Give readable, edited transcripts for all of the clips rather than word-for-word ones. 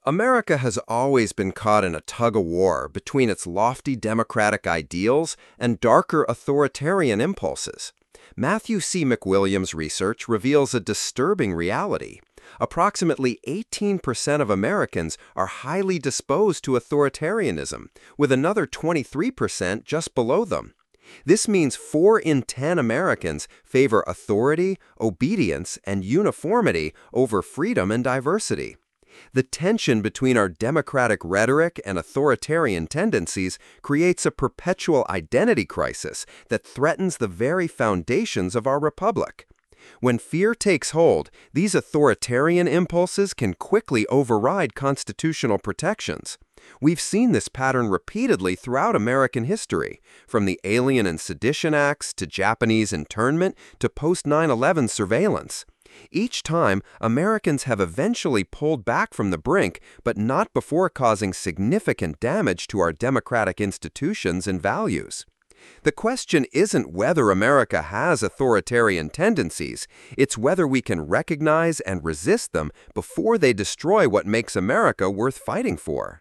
America has always been caught in a tug-of-war between its lofty democratic ideals and darker authoritarian impulses. Matthew C. McWilliams' research reveals a disturbing reality. Approximately 18% of Americans are highly disposed to authoritarianism, with another 23% just below them. This means 4 in 10 Americans favor authority, obedience, and uniformity over freedom and diversity. The tension between our democratic rhetoric and authoritarian tendencies creates a perpetual identity crisis that threatens the very foundations of our republic. When fear takes hold, these authoritarian impulses can quickly override constitutional protections. We've seen this pattern repeatedly throughout American history, from the Alien and Sedition Acts to Japanese internment to post-9/11 surveillance. Each time, Americans have eventually pulled back from the brink, but not before causing significant damage to our democratic institutions and values. The question isn't whether America has authoritarian tendencies, it's whether we can recognize and resist them before they destroy what makes America worth fighting for.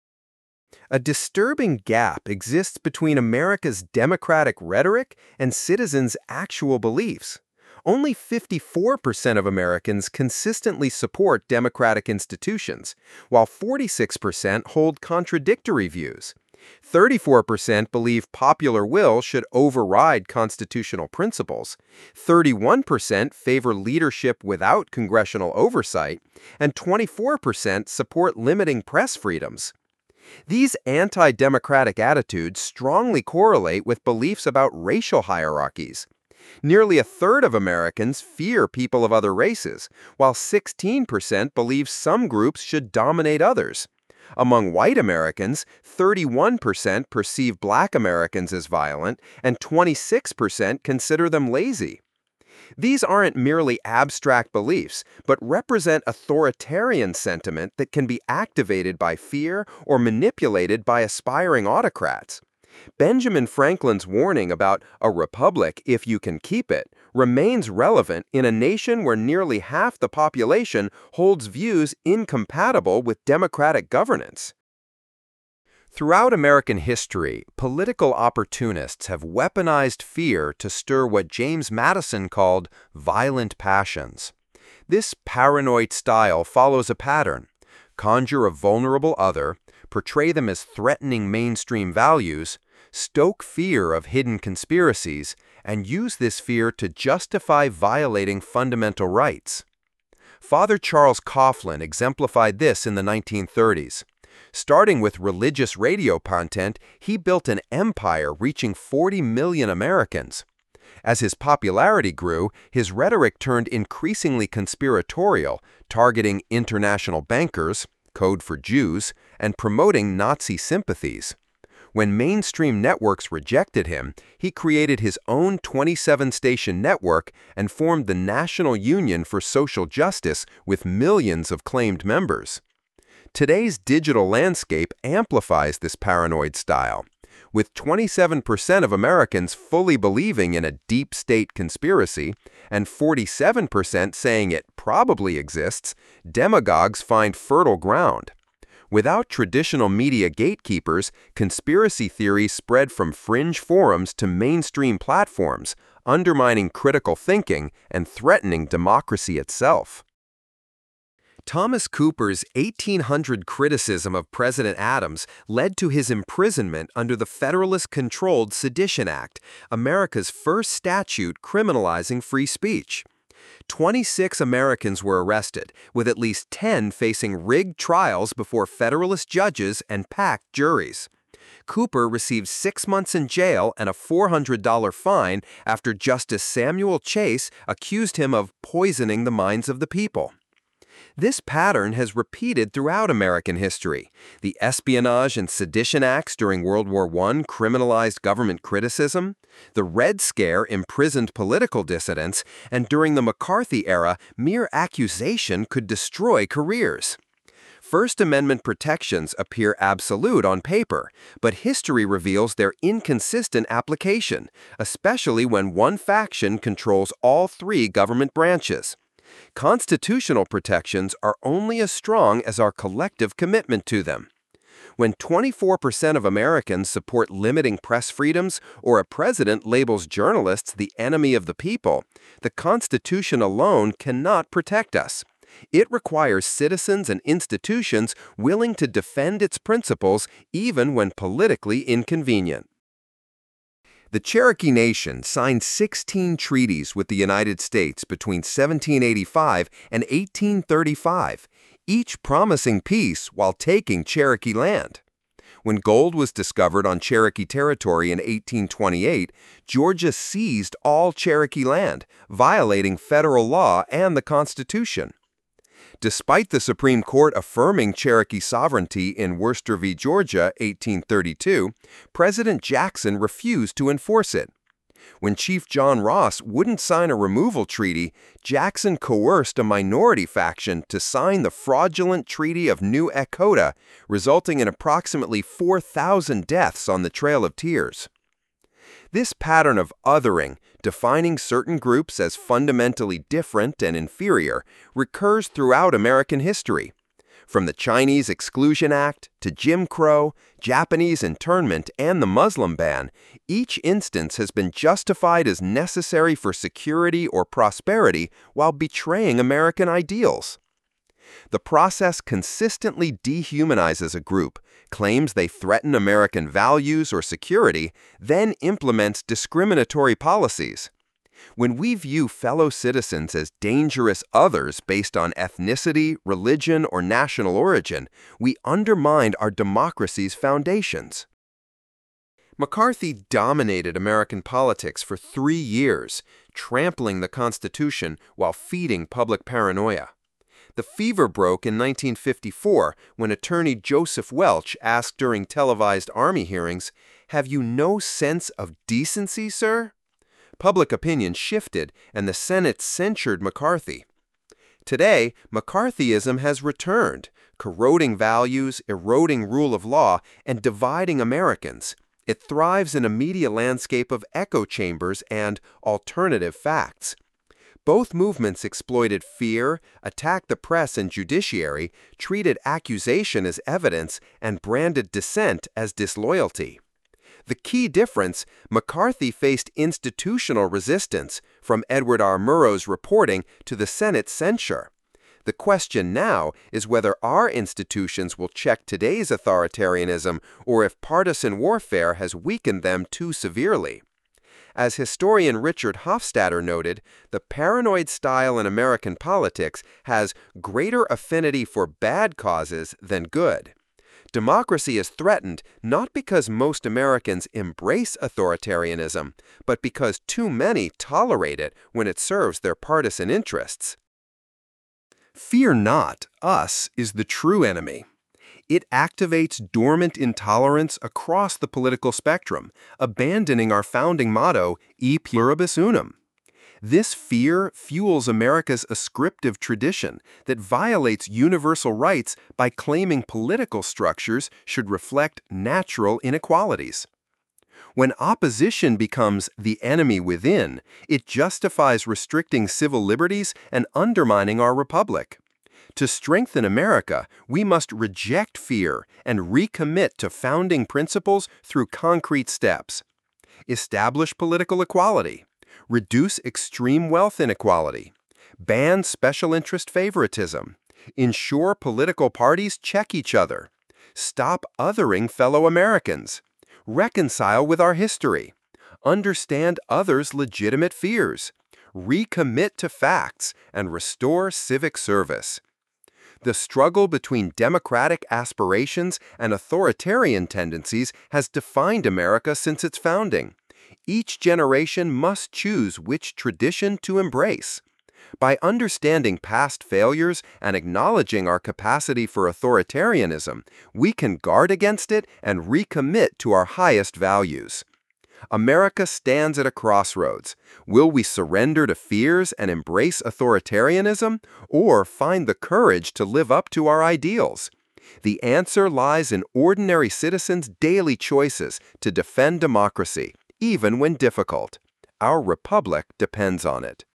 A disturbing gap exists between America's democratic rhetoric and citizens' actual beliefs. Only 54% of Americans consistently support democratic institutions, while 46% hold contradictory views. 34% believe popular will should override constitutional principles, 31% favor leadership without congressional oversight, and 24% support limiting press freedoms. These anti-democratic attitudes strongly correlate with beliefs about racial hierarchies. Nearly a third of Americans fear people of other races, while 16% believe some groups should dominate others. Among white Americans, 31% perceive Black Americans as violent, and 26% consider them lazy. These aren't merely abstract beliefs, but represent authoritarian sentiment that can be activated by fear or manipulated by aspiring autocrats. Benjamin Franklin's warning about a republic if you can keep it remains relevant in a nation where nearly half the population holds views incompatible with democratic governance. Throughout American history, political opportunists have weaponized fear to stir what James Madison called violent passions. This paranoid style follows a pattern: conjure a vulnerable other, portray them as threatening mainstream values, stoke fear of hidden conspiracies, and use this fear to justify violating fundamental rights. Father Charles Coughlin exemplified this in the 1930s. Starting with religious radio content, he built an empire reaching 40 million Americans. As his popularity grew, his rhetoric turned increasingly conspiratorial, targeting international bankers, code for Jews, and promoting Nazi sympathies. When mainstream networks rejected him, he created his own 27-station network and formed the National Union for Social Justice with millions of claimed members. Today's digital landscape amplifies this paranoid style. With 27% of Americans fully believing in a deep state conspiracy and 47% saying it probably exists, demagogues find fertile ground. Without traditional media gatekeepers, conspiracy theories spread from fringe forums to mainstream platforms, undermining critical thinking and threatening democracy itself. Thomas Cooper's 1800 criticism of President Adams led to his imprisonment under the Federalist-controlled Sedition Act, America's first statute criminalizing free speech. 26 Americans were arrested, with at least 10 facing rigged trials before Federalist judges and packed juries. Cooper received 6 months in jail and a $400 fine after Justice Samuel Chase accused him of poisoning the minds of the people. This pattern has repeated throughout American history. The Espionage and Sedition Acts during World War I criminalized government criticism. The Red Scare imprisoned political dissidents, and during the McCarthy era, mere accusation could destroy careers. First Amendment protections appear absolute on paper, but history reveals their inconsistent application, especially when one faction controls all 3 government branches. Constitutional protections are only as strong as our collective commitment to them. When 24% of Americans support limiting press freedoms or a president labels journalists the enemy of the people, the Constitution alone cannot protect us. It requires citizens and institutions willing to defend its principles even when politically inconvenient. The Cherokee Nation signed 16 treaties with the United States between 1785 and 1835, each promising peace while taking Cherokee land. When gold was discovered on Cherokee territory in 1828, Georgia seized all Cherokee land, violating federal law and the Constitution. Despite the Supreme Court affirming Cherokee sovereignty in Worcester v. Georgia, 1832, President Jackson refused to enforce it. When Chief John Ross wouldn't sign a removal treaty, Jackson coerced a minority faction to sign the fraudulent Treaty of New Echota, resulting in approximately 4,000 deaths on the Trail of Tears. This pattern of othering, defining certain groups as fundamentally different and inferior, recurs throughout American history. From the Chinese Exclusion Act to Jim Crow, Japanese internment, and the Muslim ban, each instance has been justified as necessary for security or prosperity while betraying American ideals. The process consistently dehumanizes a group, claims they threaten American values or security, then implements discriminatory policies. When we view fellow citizens as dangerous others based on ethnicity, religion, or national origin, we undermine our democracy's foundations. McCarthy dominated American politics for 3 years, trampling the Constitution while feeding public paranoia. The fever broke in 1954 when attorney Joseph Welch asked during televised Army hearings, "Have you no sense of decency, sir?" Public opinion shifted, and the Senate censured McCarthy. Today, McCarthyism has returned, corroding values, eroding rule of law, and dividing Americans. It thrives in a media landscape of echo chambers and alternative facts. Both movements exploited fear, attacked the press and judiciary, treated accusation as evidence, and branded dissent as disloyalty. The key difference: McCarthy faced institutional resistance, from Edward R. Murrow's reporting to the Senate's censure. The question now is whether our institutions will check today's authoritarianism or if partisan warfare has weakened them too severely. As historian Richard Hofstadter noted, the paranoid style in American politics has greater affinity for bad causes than good. Democracy is threatened not because most Americans embrace authoritarianism, but because too many tolerate it when it serves their partisan interests. Fear not, us is the true enemy. It activates dormant intolerance across the political spectrum, abandoning our founding motto, E pluribus unum. This fear fuels America's ascriptive tradition that violates universal rights by claiming political structures should reflect natural inequalities. When opposition becomes the enemy within, it justifies restricting civil liberties and undermining our republic. To strengthen America, we must reject fear and recommit to founding principles through concrete steps. Establish political equality. Reduce extreme wealth inequality. Ban special interest favoritism. Ensure political parties check each other. Stop othering fellow Americans. Reconcile with our history. Understand others' legitimate fears. Recommit to facts and restore civic service. The struggle between democratic aspirations and authoritarian tendencies has defined America since its founding. Each generation must choose which tradition to embrace. By understanding past failures and acknowledging our capacity for authoritarianism, we can guard against it and recommit to our highest values. America stands at a crossroads. Will we surrender to fears and embrace authoritarianism, or find the courage to live up to our ideals? The answer lies in ordinary citizens' daily choices to defend democracy, even when difficult. Our republic depends on it.